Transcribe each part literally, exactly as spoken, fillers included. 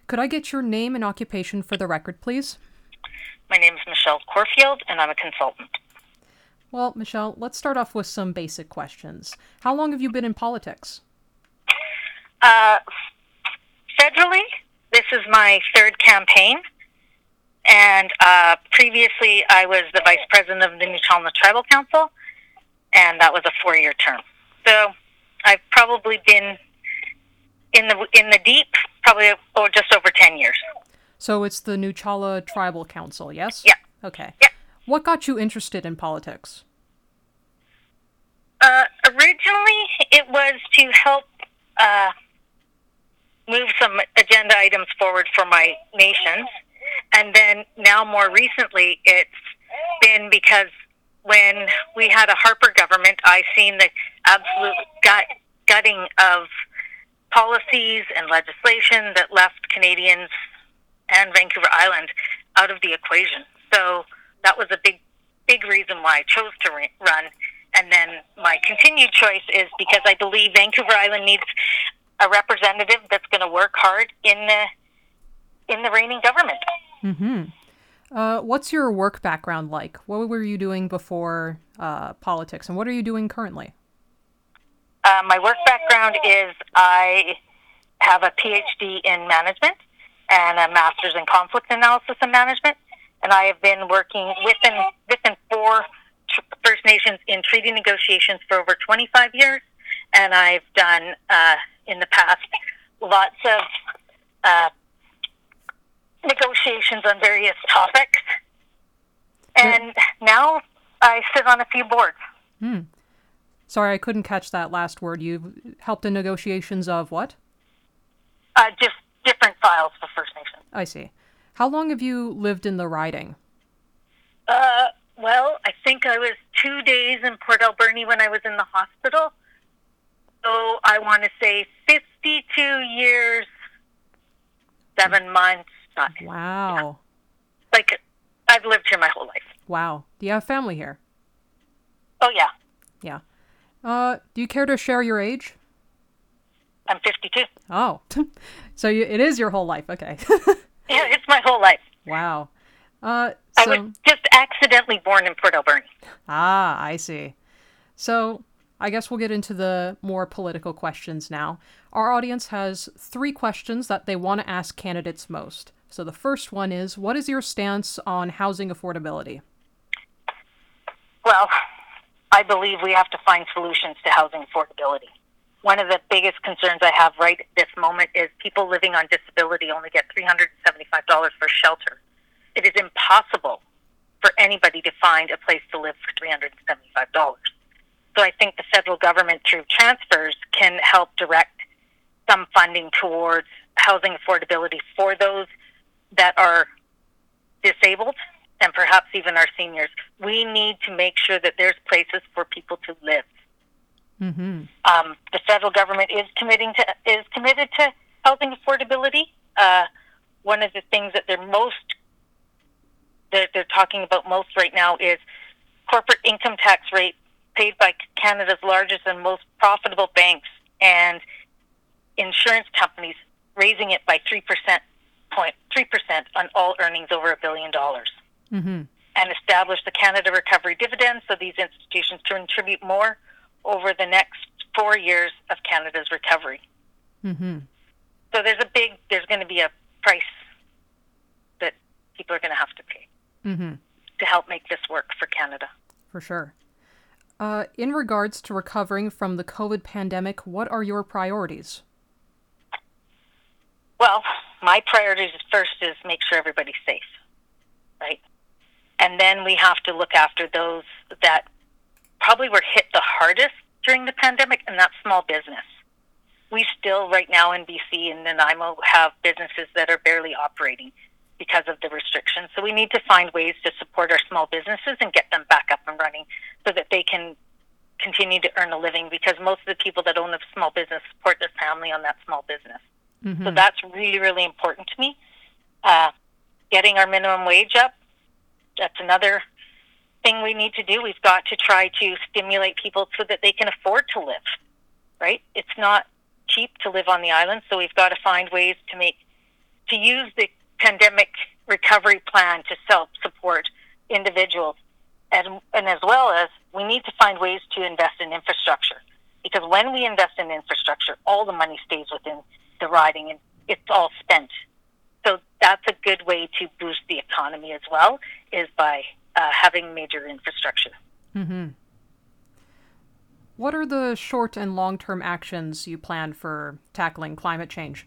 Could I get your name and occupation for the record, please? My name is Michelle Corfield, and I'm a consultant. Well, Michelle, let's start off with some basic questions. How long have you been in politics? Uh, federally, this is my third campaign, and uh, previously I was the vice president of the Nuu-Chulnna Tribal Council, and that was a four-year term. So I've probably been in the in the deep, probably oh, just over ten years. So it's the Nuu-Chulnna Tribal Council, yes? Yeah. Okay. Yeah. What got you interested in politics? Uh, originally, it was to help uh, move some agenda items forward for my nation. And then now more recently, it's been because when we had a Harper government, I seen the absolute gut, gutting of policies and legislation that left Canadians and Vancouver Island out of the equation. So that was a big, big reason why I chose to re- run. And then my continued choice is because I believe Vancouver Island needs a representative that's going to work hard in the in the reigning government. Mm-hmm. Uh, what's your work background like? What were you doing before uh, politics, and what are you doing currently? Uh, my work background is I have a P H D in management and a master's in conflict analysis and management, and I have been working within within four First Nations in treaty negotiations for over twenty-five years, and I've done uh, in the past lots of uh, negotiations on various topics, and now I sit on a few boards. Hmm. Sorry, I couldn't catch that last word. You've helped in negotiations of what? Uh, just different files for First Nations. I see. How long have you lived in the riding? Uh, well, I think I was two days in Port Alberni when I was in the hospital. So I want to say fifty-two years, seven months. Not, Wow. Yeah. Like, I've lived here my whole life. Wow. Do you have family here? Oh, yeah. Yeah. Uh, do you care to share your age? I'm fifty-two. Oh. So you, it is your whole life. Okay. Yeah, it's my whole life. Wow. Uh, so, I was just accidentally born in Port Alberni. Ah, I see. So I guess we'll get into the more political questions now. Our audience has three questions that they want to ask candidates most. So the first one is, what is your stance on housing affordability? Well, I believe we have to find solutions to housing affordability. One of the biggest concerns I have right at this moment is people living on disability only get three hundred seventy-five dollars for shelter. It is impossible for anybody to find a place to live for three hundred seventy-five dollars. So I think the federal government, through transfers, can help direct some funding towards housing affordability for those that are disabled and perhaps even our seniors. We need to make sure that there's places for people to live. Mm-hmm. Um, the federal government is committing to is committed to housing affordability. Uh, one of the things that they're most that they're talking about most right now is corporate income tax rate paid by Canada's largest and most profitable banks and insurance companies, raising it by three percent point three percent on all earnings over a billion dollars. Mm-hmm. And establish the Canada Recovery Dividend so these institutions contribute more over the next four years of Canada's recovery. Mm-hmm. So there's a big, there's going to be a price that people are going to have to pay Mm-hmm. to help make this work for Canada. For sure. Uh, in regards to recovering from the COVID pandemic, what are your priorities? Well, my priorities first is make sure everybody's safe, right? And then we have to look after those that probably were hit the hardest during the pandemic, and that's small business. We still, right now in B C and Nanaimo, have businesses that are barely operating because of the restrictions. So we need to find ways to support our small businesses and get them back up and running so that they can continue to earn a living, because most of the people that own a small business support their family on that small business. Mm-hmm. So that's really, really important to me. Uh, getting our minimum wage up, that's another thing we need to do. We've got to try to stimulate people so that they can afford to live, right? It's not cheap to live on the island, so we've got to find ways to make to use the pandemic recovery plan to self-support individuals, and, and as well as we need to find ways to invest in infrastructure. Because when we invest in infrastructure, all the money stays within the riding and it's all spent. So that's a good way to boost the economy as well, is by uh, having major infrastructure. Mm-hmm. What are the short and long-term actions you plan for tackling climate change?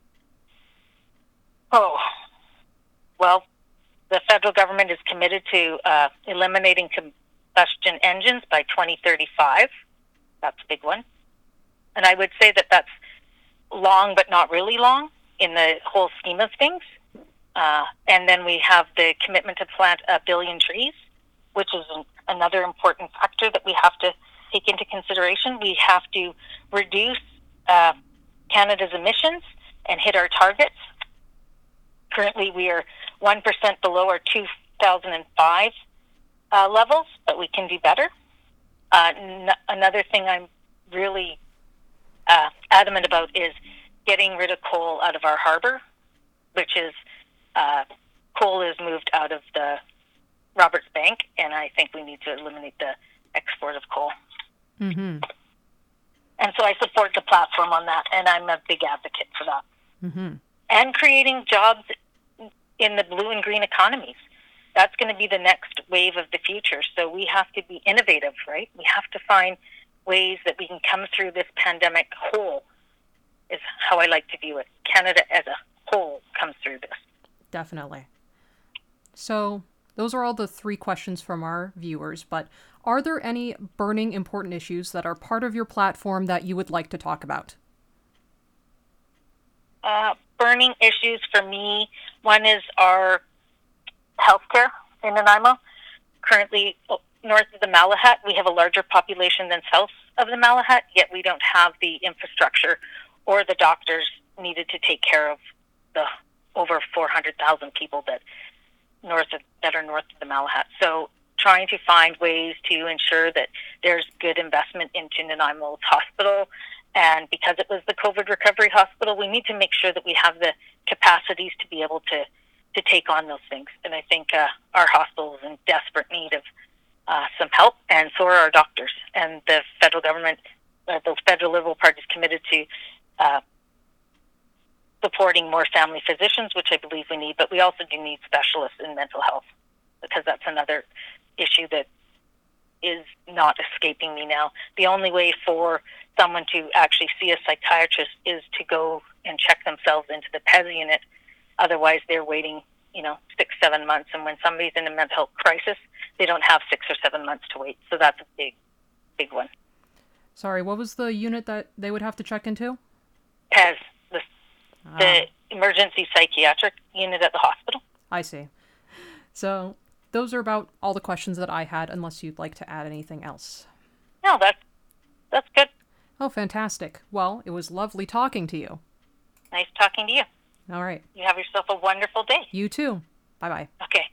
Oh, well, the federal government is committed to uh, eliminating combustion engines by twenty thirty-five. That's a big one. And I would say that that's long, but not really long in the whole scheme of things. Uh, and then we have the commitment to plant a billion trees, which is an, another important factor that we have to take into consideration. We have to reduce uh, Canada's emissions and hit our targets. Currently, we are one percent below our two thousand five uh, levels, but we can do better. Uh, n- another thing I'm really uh, adamant about is getting rid of coal out of our harbor, which is uh, coal is moved out of the Roberts Bank, and I think we need to eliminate the export of coal. Mm-hmm. And so I support the platform on that, and I'm a big advocate for that. Mm-hmm. And creating jobs in the blue and green economies. That's going to be the next wave of the future. So we have to be innovative, right? We have to find ways that we can come through this pandemic whole, is how I like to view it. Canada as a whole comes through this. Definitely. So those are all the three questions from our viewers, but are there any burning important issues that are part of your platform that you would like to talk about? Uh, burning issues for me, one is our healthcare in Nanaimo. Currently, north of the Malahat, we have a larger population than south of the Malahat, yet we don't have the infrastructure or the doctors needed to take care of the over four hundred thousand people that north of, that are north of the Malahat. So trying to find ways to ensure that there's good investment into Nanaimo's hospital. And because it was the COVID recovery hospital, we need to make sure that we have the capacities to be able to, to take on those things. And I think uh, our hospital is in desperate need of uh, some help, and so are our doctors. And the federal government, uh, the federal Liberal Party is committed to uh, supporting more family physicians, which I believe we need, but we also do need specialists in mental health, because that's another issue that is not escaping me now. The only way for someone to actually see a psychiatrist is to go and check themselves into the P E S unit. Otherwise, they're waiting, you know, six, seven months. And when somebody's in a mental health crisis, they don't have six or seven months to wait. So that's a big, big one. Sorry, what was the unit that they would have to check into? P E S, the, Ah. the emergency psychiatric unit at the hospital. I see. So those are about all the questions that I had, unless you'd like to add anything else. No, that's, that's good. Oh, fantastic. Well, it was lovely talking to you. Nice talking to you. All right. You have yourself a wonderful day. You too. Bye-bye. Okay.